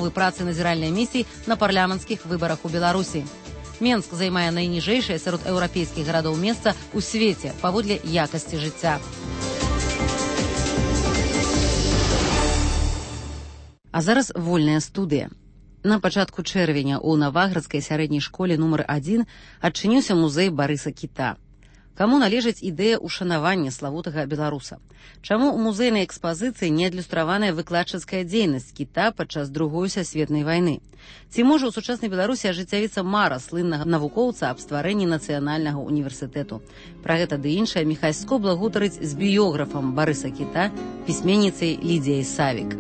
працы назіральнай місіі на парламенцкіх выбарах у Беларусі. Менск займае найніжэйшае сярод еўрапейскіх гарадоў месца ў свеце паводле якасці жыцця. А зараз вольная студыя. На пачатку чэрвеня ў Наваградскай сярэдняй школе нумар 1 адчыніўся музей Барыса Кіта. Каму належыць ідэя ушанавання славутага беларуса? Чаму ў музейнай экспазіцыі не адлюстраваная выкладчыцкая дзейнасць Кіта падчас Другой сусветнай вайны? Ці можа ў сучаснай Беларусі ажыццявіцца мара слыннага навукоўца аб стварэнні нацыянальнага універсітэту? Пра гэта ды іншае Міхась Скобла гутарыць з біёграфам Барыса Кіта, пісьменніцай Лідзіяй Савік.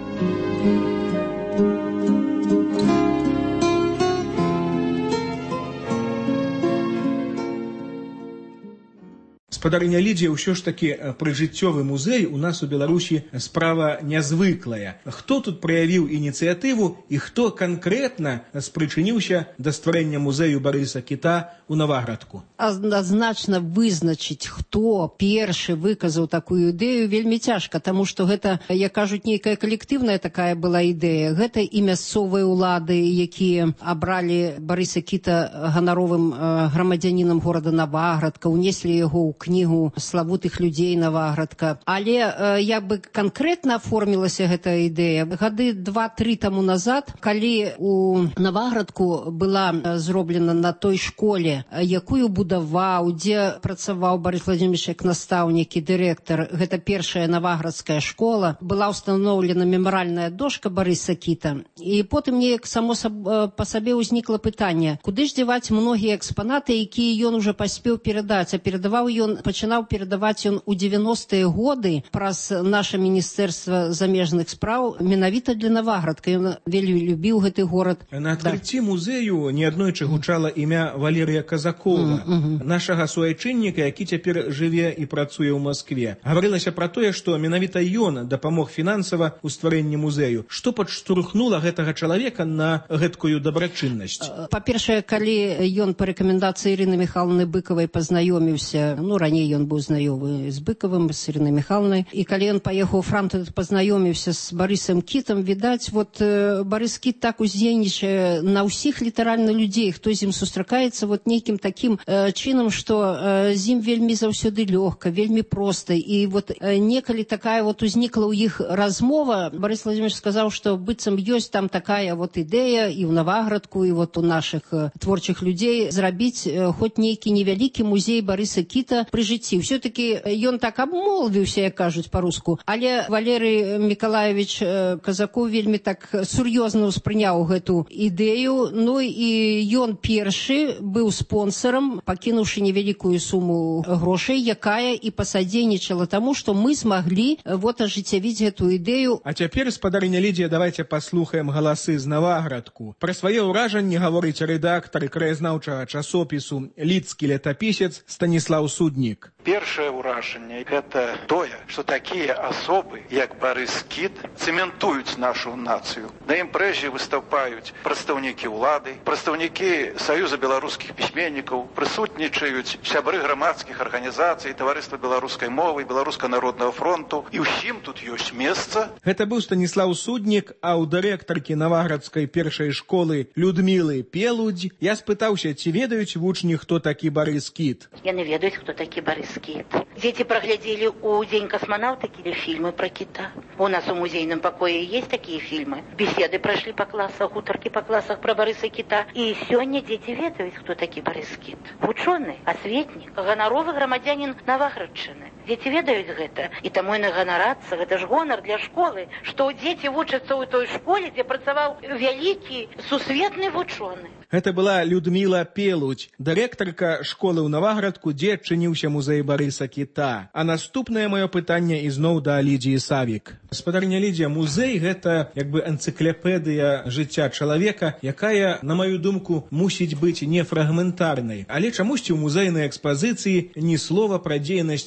Спадарыня Лідзія, ўсё ж такі прыжыццёвы музей у нас у Беларусі справа нязвыклая. Хто тут праявіў ініцыятыву і хто канкрэтна спрычыніўся да стварэння музею Барыса Кіта у Наваградку? Адназначна вызначыць, хто першы выказаў такую ідэю, вельмі цяжка, таму што гэта, як кажуць, нейкая калектыўная такая была ідэя. Гэта і мясцовыя ўлады, якія абралі Барыса Кіта ганаровым грамадзянінам горада Наваградка, унеслі яго ў кнігу славутых людзей Наваградка. Але як бы канкрэтна аформілася гэта ідэя, гады 2-3 таму назад, калі у Наваградку была зроблена на той школе, якую будаваў, дзе працаваў Барыс Владимирович як настаўнік і дырэктар, гэта першая наваградская школа, была ўстаноўлена мемарыяльная дошка Барыса Кіта. І потым неяк само па сабе ўзнікла пытанне, куды ж дзяваць многія экспанаты, якія ён ужо паспеў перадаць, а перадаваў ён пачынаў перадаваць ён у 90-е годы праз наша Міністэрства замежных спраў менавіта для Наваградка. Ён вельмі любіў гэты горад. На адкрыцці музею неаднойчы гучала імя Валерыя Казакова, нашага суайчынніка, які цяпер жыве і працуе ў Маскве. Гаварылася пра тое, што менавіта ён дапамог фінансава ў стварэнні музею. Што падштурхнула гэтага чалавека на гэткую дабрачыннасць? Па-першае, калі ён па рэкамендацыі Ірыны Міхайлаўны Быкавай пазнаёміўся, раней ён быў знаёмы з Быкавым, з Ірынай Міхайлаўнай, і калі ён паехаў у Франкфурт, пазнаёміўся з Барысам Кітам, відаць, Барыс Кіт так уздзейнічае на ўсіх літаральна людзей, хто з ім сустракаецца нейкім такім чынам, што з ім вельмі заўсёды лёгка, вельмі проста. І некалі такая узнікла ў іх размова, Барыс Владимирович сказаў, што быццам ёсць там такая ідэя і ў Наваградку, і у нашых творчых людзей зрабіць хоць нейкі невялікі музей Барыса Кіта пры жыцці. Все-таки ён так абмолвіўся, як кажуць па-руску, але Валерый Миколаевич Казаков вельмі так сур'ёзна ўспрыняў гэту ідэю, ну і ён першы быў спонсорам, пакінуўшы невялікую суму грошай, якая і пасадзейнічала таму, што мы змаглі ажыццявіць гэту ідэю. А цяпер, спадарыня Лідзія, давайте паслухаем галасы з Наваградку. Пра свае ўражанні гаворыць рэдактар краязнаўчага часопісу «Лідскі летапісец» Станіслаў Суднік. Першае ўражанне – гэта тое, што такія асобы, як Барыс Кіт, цэментуюць нашу нацыю. На імпрэзе выступаюць прадстаўнікі ўлады, прадстаўнікі Саюза беларускіх пісьменнікаў, прысутнічаюць сябры грамадскіх арганізацый, таварыства беларускай мовы, Беларуска-народнага фронту, і ўсім тут ёсць месца. Гэта быў Станіслаў Суднік, а ў дырэктаркі Наваградскай першай школы Людмілы Пелудзь я спытаўся, ці ведаюць вучні, хто такі Барыс Кіт. Яны ведаюць, хто такі Барыс Кіт. Дети проглядели у День космонавтики фильмы про кита. У нас в музейном покое есть такие фильмы. Беседы прошли по классах, гутарки по классах про Барыса Кіта. И сегодня дети ведают, кто такі Барыс Кіт. Ученый, осветник, гоноровый громадянин Наваградчыны. Дети ведают гэта. И тому и ганарацца. Это ж гонор для школы, что дети вучатся у той школе, где працаваў вялікі сусветны вучоны. Гэта была Людміла Пелудзь, дырэктарка школы ў Наваградку, дзе адчыніўся музей Барыса Кіта. А наступнае маё пытанне ізноў да Лідзіі Савік. Спадарыня Лідзія, музей – гэта як бы энцыклапедыя жыцця чалавека, якая, на маю думку, мусіць быць не фрагментарнай. Але чамусьці ў музейнай экспазіцыі ні слова пра дзейнасць Кіта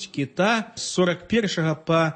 кіта з 41 па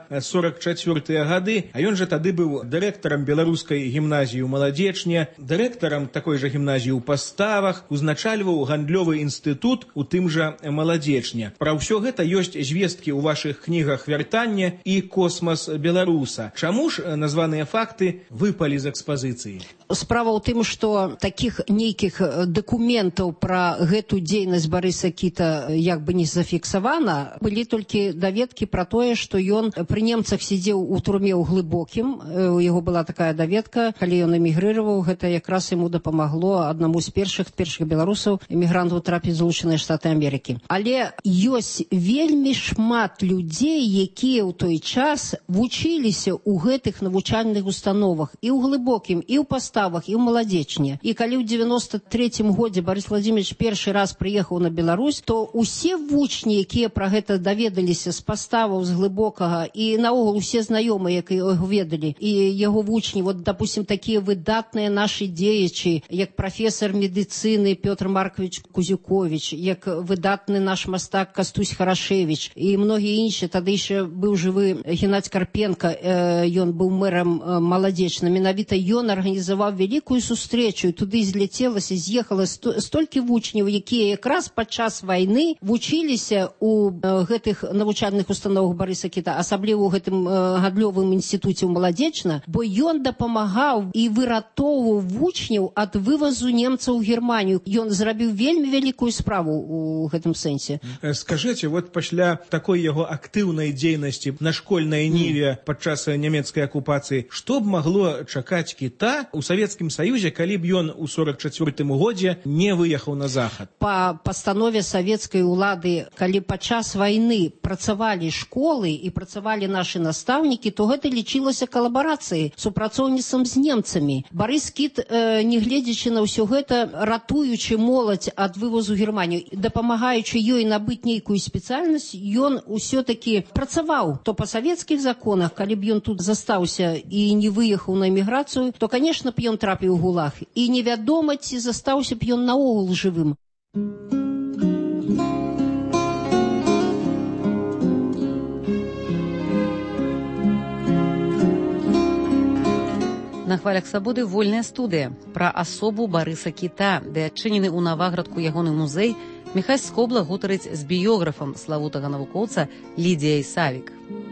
44 гады, а ён жа тады быў дырэктарам беларускай гімназіі ў Маладзечне, дырэктарам такой жа гімназіі ў Паставах, узначальваў гандлёвы інстытут у тым жа Маладзечне. Пра ўсё гэта ёсць звесткі ў вашых кнігах «Вяртанне» і «Космас беларуса». Чаму ж названыя факты выпалі з экспазіцыі? Справа ў тым, што такіх нейкіх дакументаў пра гэту дзейнасць Барыса Кіта як бы не зафіксавана. Былі толькі даведкі пра тое, што ён пры немцах сидзеў у турме ў Глыбокім. У яго была такая даведка, калі ён эмігрыраваў, гэта якраз яму дапамагло аднаму з першых беларусаў эмігрантаў трапіць у Злучаныя Штаты Амерыкі. Але ёсць вельмі шмат людзей, якія ў той час вучыліся ў гэтых навучальных установах і ў Глыбокім, і ў Паставах, і ў Маладзечне. І калі ў 93-м годзе Барыс Владимирович першы раз прыехаў на Беларусь, то усе вучні, якія пра гэта даведаліся з Паставаў, з Глыбокага, і наогул усе знаёмыя, якія яго ведалі, і яго вучні, вот, допустим, такія выдатныя нашы дзеячы, як прафесор медыцыны Пётр Маркович Кузюкович, як выдатны наш мастак Кастусь Харашевич, і многія іншыя. Тады яшчэ быў жывы Геннадзь Карпенко, ён быў мэрам Маладзечна. Менавіта ён арганізаваў вялікую сустрэчу, і туды з'ехала столькі вучняў, якія якраз падчас вайны вучыліся у гэтых навучальных установах Барыса Кіта, асабліва ў гэтым гандлёвым інстытуце ў Маладзечна, бо ён дапамагаў і выратоўваў вучняў ад вывазу немцаў у Германію. Ён зрабіў вельмі вялікую справу ў гэтым сэнсе. Скажыце, вот пасля такой яго актыўнай дзейнасці на школьнай ніве падчас нямецкай акупацыі, што б магло чакаць Кіта ў Савецкім Саюзе, калі б ён у 44-м годзе не выехаў на захад? Па пастанове савецкай улады, калі падчас вайны працавалі школы і працавалі нашы настаўнікі, то гэта лічылася калабарацыяй, супрацоўніцтвам з немцамі. Барыс Кіт, не гледзячы на ўсё гэта, ратуючы моладзь ад вывозу Германію, дапамагаючы ёй набыць нейкую спецыяльнасць, ён усё-такі працаваў. То па савецкіх законах, калі б ён тут застаўся і не выехаў на эміграцыю, то, конечно б, ён трапіў у ГУЛАГ. І невядома, ці застаўся б ён наогул жывым. На хвалях свабоды вольная студыя пра асобу Барыса Кіта, де адчынены ў Наваградку ягоны музей. Міхась Скобла гутарыць з біёграфам славутага навукоўца Лідіяй Савік.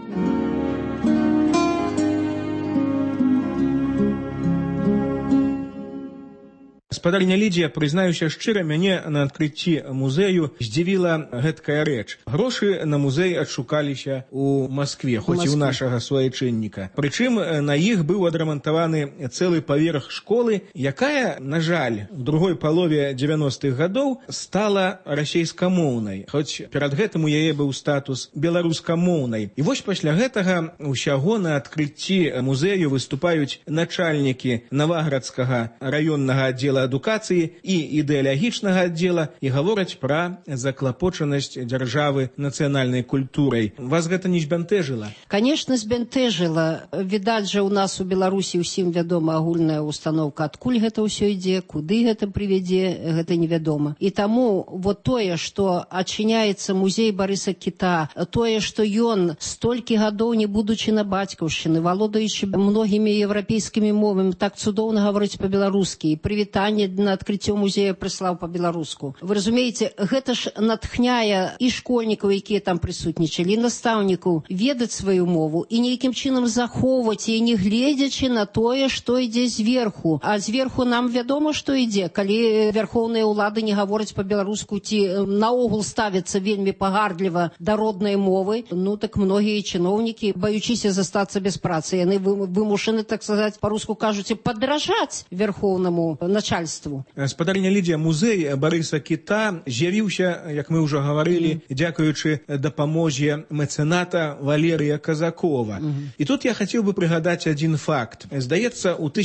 Гаспадарня Лідія, прызнаюся шчыра, мяне на адкрыцці музею здзівіла гэткая рэч. Грошы на музей адшукаліся ў Маскве, хоць і ў нашага суайчынніка. Прычым на іх быў адрамантаваны цэлы паверх школы, якая, на жаль, у другой палове 90-х гадоў стала расейскамоўнай, хоць перад гэтым у яе быў статус беларускамоўнай. І вось пасля гэтага ўсяго на адкрыцці музею выступаюць начальнікі Наваградскага раённага аддзела адукацыі і ідэалагічнага аддзела і гавораць пра заклапочанасць дзяржавы нацыянальнай культурай. Вас гэта не збянтэжыла? Конечно, збянтэжыла. Відаць жа, у нас у Беларусі ўсім вядома агульная установка, адкуль гэта ўсё ідзе, куды гэта прывядзе, гэта невядома. І таму вот тое, што адчыняецца музей Барыса Кіта, тое, што ён столькі гадоў, не будучы на бацькаўшчыны, валодаючы многімі еўрапейскімі мовамі, так цудоўна гаворыць па-беларускі, і прывітанне на адкрыццё музея прыслаў па-беларуску. Вы разумееце, гэта ж натхняе і школьнікаў, якія там прысутнічалі, і настаўнікаў ведаць сваю мову і нейкім чынам захоўваць і не гледзячы на тое, што ідзе зверху. А зверху нам вядома, што ідзе. Калі вярхоўныя ўлады не гавораць па-беларуску ці наогул ставяцца вельмі пагардліва да роднай мовы, ну так многія чыноўнікі, баючыся застацца без працы, яны вымушаны, так сказаць, па-руску кажуць, падражаць вярхоўнаму начальству. Гаспадарня Лідія, музей Барыса Кіта з'явіўся, як мы ўжо гаварылі, дзякуючы дапамозе мэцэната Валерыя Казакова. І тут я хацеў бы прыгадаць адзін факт. Здаецца, у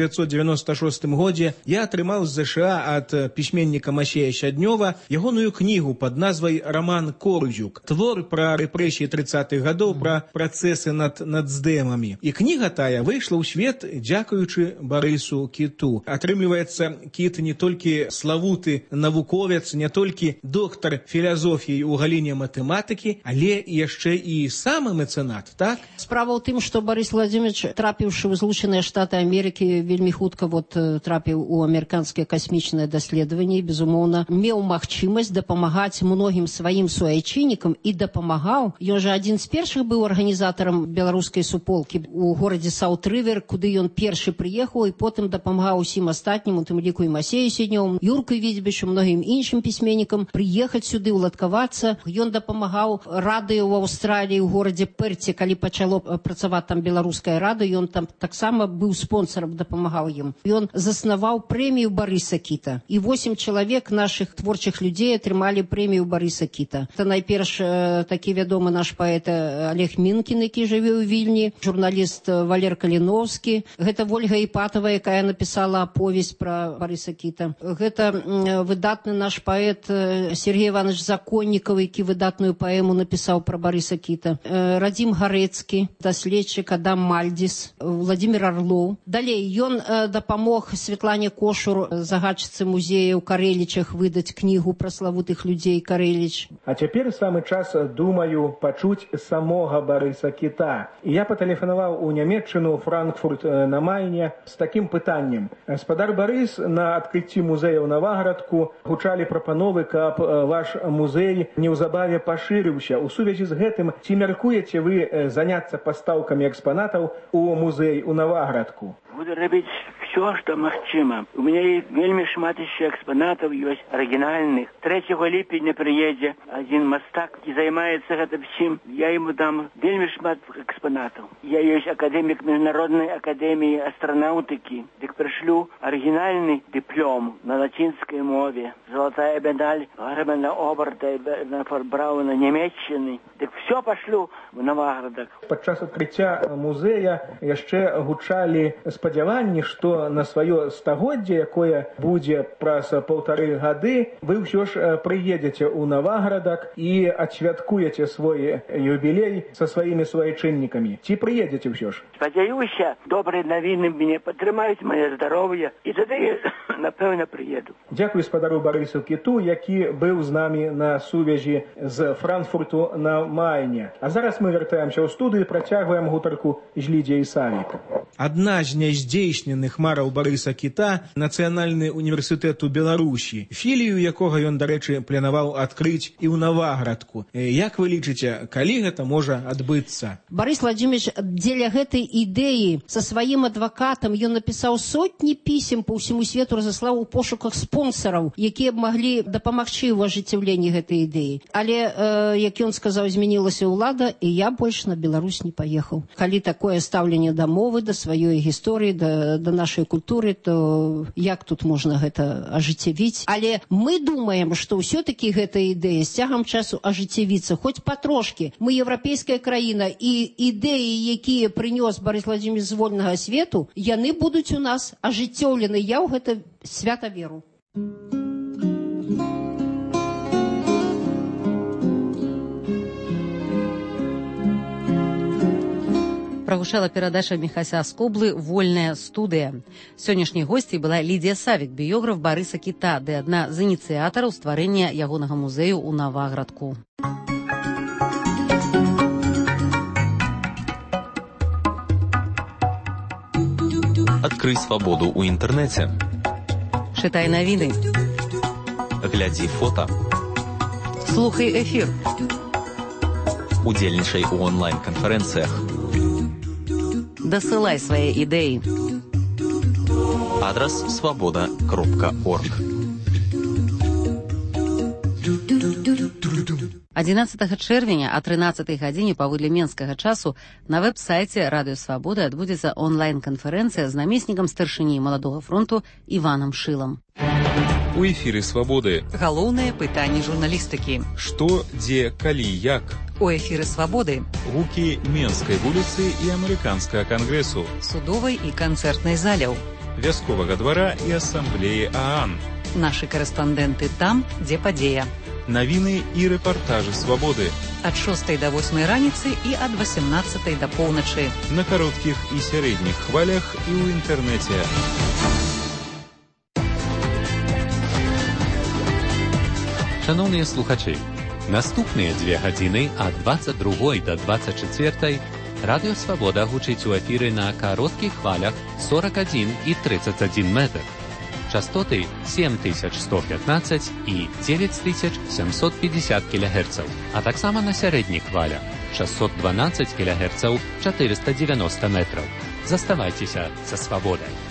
1996 годзе я атрымаў з ЗША ад пісьменніка Масея Щаднёва ягоную кнігу пад назвай «Роман Корзюк». Твор пра рэпрэсіі 30-х гадоў, пра працэсы над нацдэмамі. І кніга тая выйшла ў свет дзякуючы Барысу Кіту. Атрымліваецца, Кіт не толькі славуты навуковец, не толькі доктар філазофіі ў галіне матэматыкі, але яшчэ і самы мэцэнат, так? Справа ў тым, што Барыс Владимирович, трапіўшы ў Злучаныя Штаты Амерыкі, вельмі хутка трапіў у амерыканскія касмічныя даследаванні, безумоўна, меў магчымасць дапамагаць многім сваім суайчыннікам і дапамагаў. Ён жа адзін з першых быў арганізатарам беларускай суполкі у горадзе Саут-Рывер, куды ён першы прыехаў і потым дапамагаў усім астатнім, у тым ліку і Масею Сіднёвым, Юркай Віцьбічу, многім іншым пісьменнікам прыехаць сюды, уладкавацца. Ён дапамагаў радыё ў Аўстраліі ў горадзе Перце, калі пачало працаваць там беларускае радыё, ён там таксама быў спонсорам, дапамагаў ім. Ён заснаваў прэмію Барыса Кіта. І 8 чалавек нашых творчых людзей атрымалі прэмію Барыса Кіта. Это найперш такі вядомы наш паэт Олег Мінкін, які жыве ў Вільні, журналіст Валер Каліновскі. Гэта Вольга Іпатова, якая напісала аповесць пра Барыса Кіта. Гэта выдатны наш паэт Сергей Иванович Законнікаў, які выдатную паэму напісаў пра Барыса Кіта. Радзім Гарэцкі, даследчык Адам Мальдзіс, Владимир Орлоў. Далей ён дапамог Светлане Кошур, загадчыцы музея ў Карэлічах, выдаць кнігу пра славутых людзей Карэліч. А цяпер самы час, думаю, пачуць самога Барыса Кіта. І я патэлефанаваў у Нямецчыну, Франкфурт на Майне, з такім пытаннем. Спадар Барыс, на адкрыцці музея ў Наваградку гучалі прапановы, каб ваш музей неўзабаве пашырыўся. У сувязі з гэтым, ці мяркуеце вы заняцца пастаўкамі экспанатаў у музей у Наваградку? Буду робіць все, что магчыма. У меня вельмі шмат еще экспонатов есть оригинальных. 3 ліпеня приедзе один мастак и займается гэтым всем. Я ему дам вельмі шмат экспонатов. Я есть академик Международной академии астронавтики. Так пришлю оригинальный диплом на латинской мове. Золотая медаль Германа Оберта и Бернарда Брауна Німеччины. Так все пошлю в Наваградак. Падчас адкрыцця музея яшчэ гучалі спадзяванні, што на сваё стагоддзе, якое будзе праз 1,5 гады, вы ўсё ж прыедзеце ў Наваградак і адсвяткуеце свой юбілей са сваімі суайчыннікамі. Ці прыедзеце ўсё ж? Спадзяюся, добрыя навіны мяне падтрымаюць маё здароўе, і тады, напэўна, прыеду. Дзякуй спадару Барысу Кіту, які быў з намі на сувязі з Франкфурту на Майне. А зараз мы вяртаемся ў студыю і працягваем гутарку з Лідзіяй Савік. Адна з няздзейсненых мараў Барыса Кіта — Нацыянальны універсітэт у Беларусі, філію якога ён, дарэчы, планаваў адкрыць і ў Наваградку. Як вы лічыце, калі гэта можа адбыцца? Барыс Владимирович дзеля гэтай ідэі са сваім адвакатам ён напісаў сотні пісем па ўсяму свету, разаслаў у пошуках спонсораў, якія б маглі дапамагчы ў ажыццяўленні гэтай ідэі. Але, як ён сказаў, змянілася ўлада, і я больш на Беларусь не паехаў. Калі такое стаўленне да мовы, да сваёй гісторыі, да нашай культуры, то як тут можна гэта ажыццявіць? Але мы думаем, што ўсё-такі гэта ідэя з цягам часу ажыццявіцца, хоць патрошкі. Мы еўрапейская краіна, і ідэі, якія прынёс Барыс Владимирович з вольнага свету, яны будуць у нас ажыццёўлены. Я ў гэта свята веру. Прагучала перадача Міхася Скоблы «Вольная студыя». Сённяшняй госцей была Лідзія Савік, біёграф Барыса Кіта, ды адна з ініцыятараў стварэння ягонага музею ў Наваградку. Адкрый свабоду ў інтэрнэце. Чытай навіны. Глядзі фота. Слухай эфір. Удзельнічай у онлайн-канферэнцыях. Дасылай свае ідэі. Адрас свабода.орг. 11 чэрвеня о 13 гадзіне паводле менскага часу на вэб-сайце Радыё Свабода адбудзецца онлайн-канферэнцыя з намеснікам старшыні Маладога фронту Іванам Шылам. У эфіры Свабоды. Галоўнае пытанне журналістыкі. Што, дзе, калі, як? У эфіры Свабоды. Гукі Менскай вуліцы і Амерыканскага кангрэсу. Судовай і канцэртнай заляў. Вясковага двара і асамблеі ААН. Нашы карэспандэнты там, дзе падзея. Навіны і рэпартажы Свабоды. Ад 6 до 8 раніцы і ад 18 до поўначы. На кароткіх і сярэдніх хвалях і ў інтэрнэце. Шановныя слухачы, наступныя 2 гадзіны ад 22 до 24 Радыё Свабода гучыць у эфіры на кароткіх хвалях 41 і 31 метр. Частоты 7115 і 9750 кГц, а таксама на сярэдніх хвалях 612 кГц 490 метраў. Заставайцеся са Свабодай.